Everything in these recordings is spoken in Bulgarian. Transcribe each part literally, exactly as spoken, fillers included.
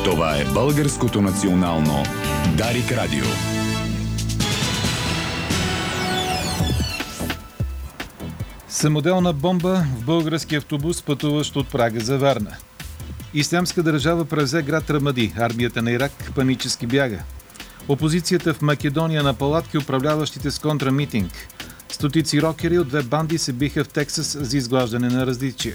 Това е Българското национално Дарик Радио. Самоделна бомба в български автобус, пътуващ от Прага за Варна. Ислямска държава превзе град Рамади. Армията на Ирак панически бяга. Опозицията в Македония на палатки, управляващите с контрамитинг. Стотици рокери от две банди се биха в Тексас за изглаждане на различия.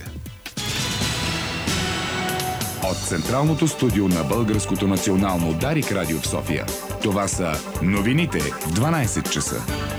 От централното студио на Българското национално Дарик Радио в София. Това са новините в дванайсет часа.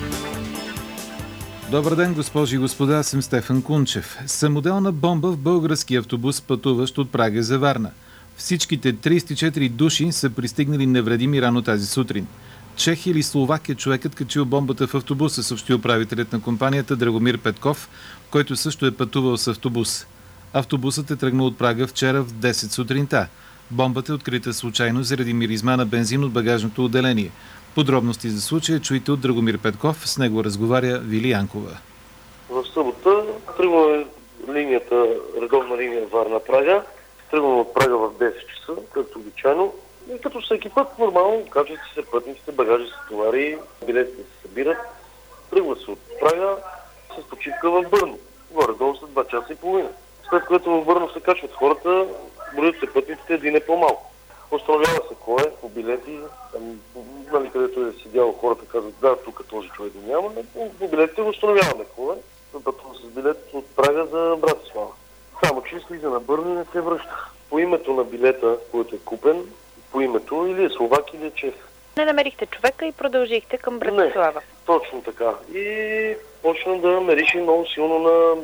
Добър ден, госпожи и господа, аз съм Стефан Кунчев. Самоделна бомба в български автобус, пътуващ от Прага за Варна. Всичките трийсет и четири души са пристигнали невредими рано тази сутрин. Чех или Словак е човекът, качил бомбата в автобуса, съобщи управителят на компанията Драгомир Петков, който също е пътувал с автобус. Автобусът е тръгнал от Прага вчера в десет сутринта. Бомбата е открита случайно заради миризма на бензин от багажното отделение. Подробности за случая чуйте от Драгомир Петков. С него разговаря Вили Янкова. В събота тръгваме линията, редовна линия Варна-Прага. Тръгваме от Прага в десет часа, както обичайно. И като всеки път, нормално, качват се пътниците, багажи се товари, билетите се събират. Тръгва се от Прага с почивка в Бърно. Горе-долу след два часа и половина. След което в Бърно се качват хората, броят се пътниците, един е по-малко. Установява се кой е, по билети, там, нали, където е седял, хората казват, да, тук този човек го няма, но по билетите го установяваме кой е. Пътува с билет от Прага за Братислава. Само че слиза на Бърно и не се връща. По името на билета, който е купен, по името или е словак, или е чех. Не намерихте човека и продължихте към Братислава. Не, точно така. И почна да мерише много силно на,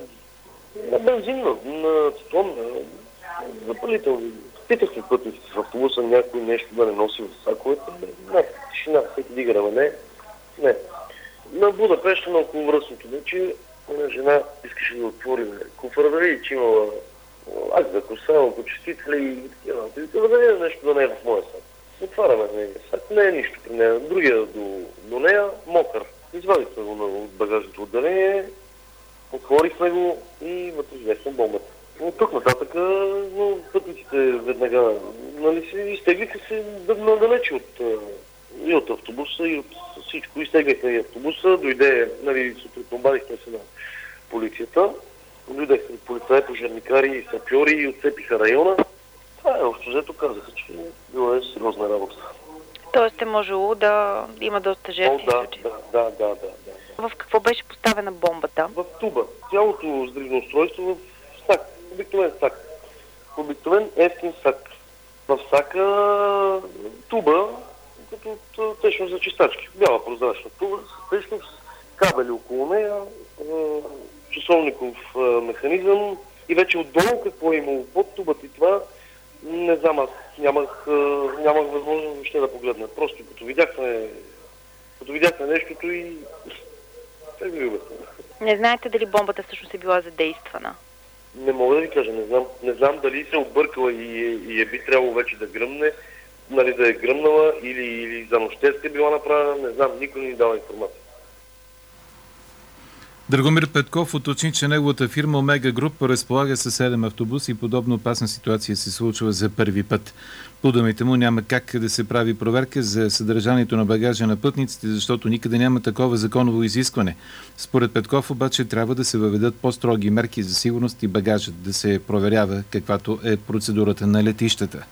на бензин, на, на цитон, на запалителни. Питахме пътниците в автобуса някой нещо да не носи в саковете. Не, тишина, всеки дига рамене. Не. На Будапеща, на околовръстното вече, една жена искаше да отвори куфара, дали, че имала акт за коса, почистители и такива. Да даде нещо да не е в моя сак. Отваряме нейния сак, не е нищо при нея. Другия до, до нея, мокър. Извадихме го от багажното отделение, отворихме го и вътре взехме бомбата. От тук нататък, но пътниците веднага, нали, се изтеглиха се надалече от, и от автобуса, и от всичко. Изтеглихме и автобуса, дойде, нали, сутрин обадихме се на полицията, дойдеха полицаи, пожарникари и сапьори и отцепиха района. Това е общо взето, казаха, че била е сериозна работа. Тоест е можело да има доста жертви? Да, да, да, да, да, да. В какво беше поставена бомбата? В туба. Цялото взривно устройство в сак. Обикновен сак. Обикновен ефтин сак. В сака туба, като течно за чистачки. Бяла прозрачна туба, с течно, с кабели около нея, часовников механизъм и вече отдолу какво е имало под тубата и това, не знам, аз нямах, нямах възможност въобще да погледна. Просто като видяхме, като видяхме нещото и как да ви обясня. Не знаете дали бомбата всъщност е била задействана? Не мога да ви кажа, не знам. Не знам дали се объркала и, и е би трябвало вече да гръмне, нали, да е гръмнала или, или за нощеска била направена, не знам, никой не ни дава информация. Драгомир Петков уточни, че неговата фирма Омега Груп разполага със седем автобуса и подобна опасна ситуация се случва за първи път. По думите му няма как да се прави проверка за съдържанието на багажа на пътниците, защото никъде няма такова законово изискване. Според Петков обаче трябва да се въведат по-строги мерки за сигурност и багажът да се проверява, каквато е процедурата на летищата.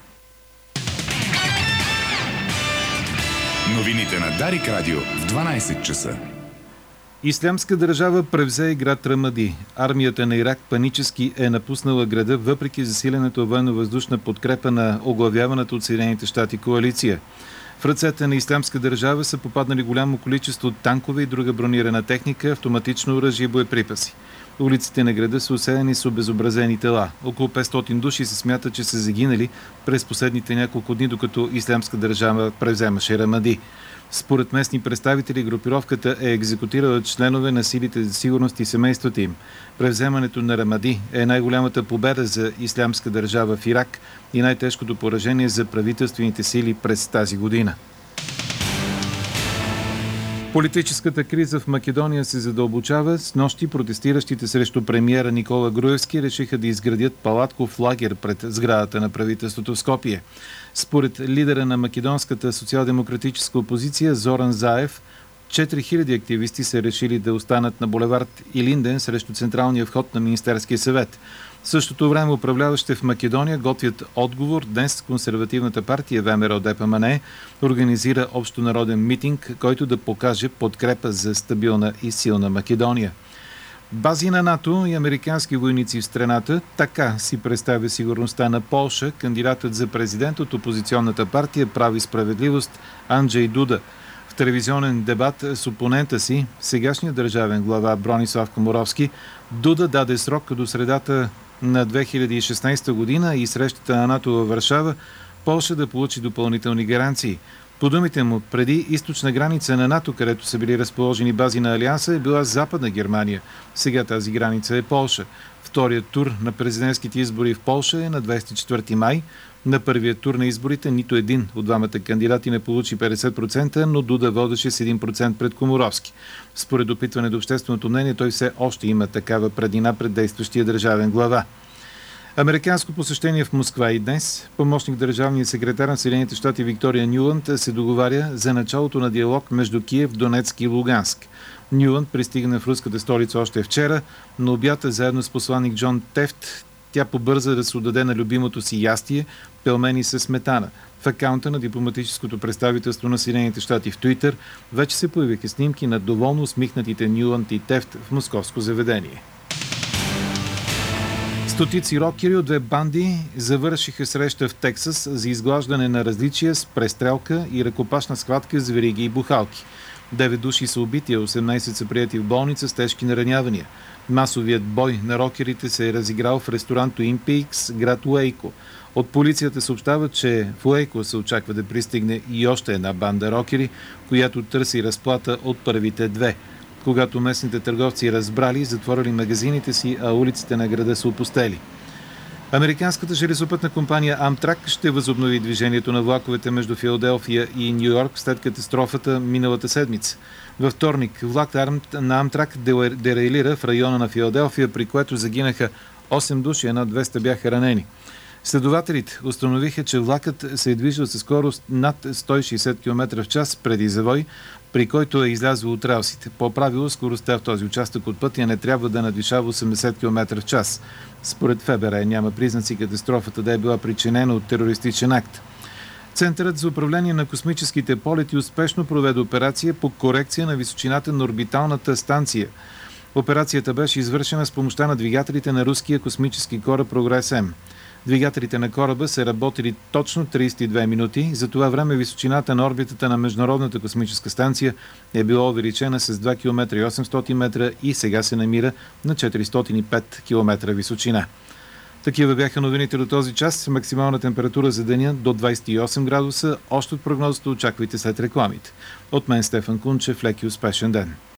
Новините на Дарик Радио в дванайсет часа. Ислямска държава превзе град Рамади. Армията на Ирак панически е напуснала града, въпреки засилената военно-въздушна подкрепа на оглавяваната от Съединените щати коалиция. В ръцете на Ислямска държава са попаднали голямо количество танкове и друга бронирана техника, автоматично оръжие и боеприпаси. Улиците на града са уседени с обезобразени тела. Около петстотин души се смята, че са загинали през последните няколко дни, докато Ислямска държава превземаше Рамади. Според местни представители, групировката е екзекутирала членове на силите за сигурност и семействата им. Превземането на Рамади е най-голямата победа за Ислямска държава в Ирак и най-тежкото поражение за правителствените сили през тази година. Политическата криза в Македония се задълбочава. Снощи протестиращите срещу премиера Никола Груевски решиха да изградят палатков лагер пред сградата на правителството в Скопие. Според лидера на македонската социал-демократическа опозиция Зоран Заев, четири хиляди активисти са решили да останат на булевард Илинден срещу централния вход на Министерския съвет. В същото време управляващите в Македония готвят отговор. Днес консервативната партия ВМРО ДПМНЕ организира общонароден митинг, който да покаже подкрепа за стабилна и силна Македония. Бази на НАТО и американски войници в страната, така си представя сигурността на Полша кандидатът за президент от опозиционната партия Право и справедливост Анджей Дуда. В телевизионен дебат с опонента си, сегашният държавен глава Бронислав Комаровски, Дуда даде срок до средата на две хиляди и шестнадесета година и срещата на НАТО във Варшава Полша да получи допълнителни гаранции. По думите му, преди източна граница на НАТО, където са били разположени бази на Алианса, е била Западна Германия. Сега тази граница е Полша. Вторият тур на президентските избори в Полша е на двадесет и четвърти май. На първия тур на изборите нито един от двамата кандидати не получи петдесет процента, но Дуда водеше с един процент пред Комаровски. Според допитване до общественото мнение, той все още има такава преднина пред действащия държавен глава. Американско посещение в Москва и днес. Помощник държавния секретар на Съединените щати Виктория Нюланд се договаря за началото на диалог между Киев, Донецк и Луганск. Нюланд пристигна в руската столица още вчера, на обята заедно с посланник Джон Тефт. Тя побърза да се отдаде на любимото си ястие – пелмени със сметана. В акаунта на дипломатическото представителство на Съединените щати в Туитър вече се появиха снимки на доволно усмихнатите Нюланд и Тефт в московско заведение. Стотици рокери от две банди завършиха среща в Тексас за изглаждане на различия с престрелка и ръкопашна схватка с вериги и бухалки. Девет души са убити, а осемнадесет са приети в болница с тежки наранявания. Масовият бой на рокерите се е разиграл в ресторант Twin Peaks, град Уейко. От полицията съобщава, че в Уейко се очаква да пристигне и още една банда рокери, която търси разплата от първите две. Когато местните търговци разбрали, затворили магазините си, а улиците на града са опустели. Американската железопътна компания Amtrak ще възобнови движението на влаковете между Филаделфия и Ню Йорк след катастрофата миналата седмица. Във вторник влак на Amtrak дерейлира в района на Филаделфия, при което загинаха осем души, а над двеста бяха ранени. Следователите установиха, че влакът се е движил със скорост над сто и шестдесет километра в час преди завой, при който е излязъл от релсите. По правило, скоростта в този участък от пътя не трябва да надвишава осемдесет километра в час. Според ФБР няма признаци катастрофата да е била причинена от терористичен акт. Центърът за управление на космическите полети успешно проведе операция по корекция на височината на орбиталната станция. Операцията беше извършена с помощта на двигателите на руския космически кораб Прогрес-М. Двигателите на кораба са работили точно тридесет и две минути. За това време височината на орбитата на Международната космическа станция е била увеличена с два километра и осемстотин метра и сега се намира на четиристотин и пет километра височина. Такива бяха новините до този час. Максимална температура за деня до двадесет и осем градуса. Още от прогнозата очаквайте след рекламите. От мен Стефан Кунчев, леки успешен ден.